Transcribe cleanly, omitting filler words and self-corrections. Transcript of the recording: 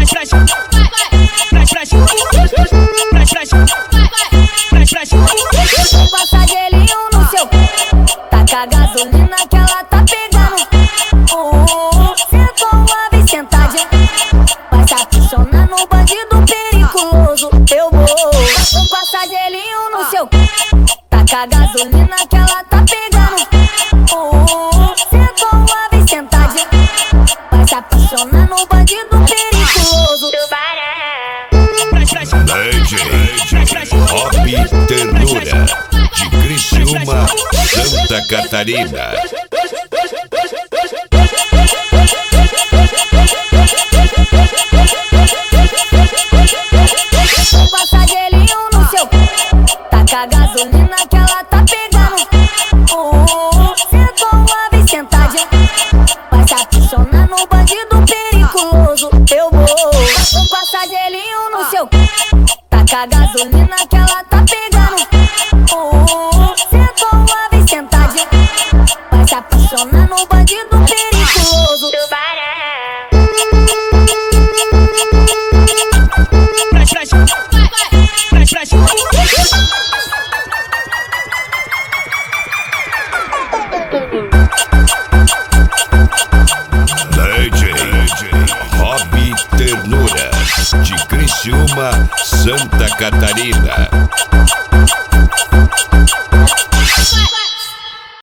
Passa gelinho no seu, taca gasolina que ela tá pegando. Sentou uma vez sentadinha, vai se aficionar no bandido periculoso. Eu vou passar gelinho no seu, taca gasolina que ela tá pegando. Sentou uma vez sentadinha, vai se aficionar no bandido periculoso. Rob Ternura, de Criciúma, Santa Catarina. Passa gelinho no seu, taca gasolina que ela tá pegando. Sentou uma vez sentadinha, vai se aficionar no bandido periculoso. Eu vou passar gelinho no seu, taca gasolina que ela tá pegando. Sentou uma vez sentadinha, vai se aficionar no bandido periculoso. Rob Ternura, de Criciúma, Santa Catarina.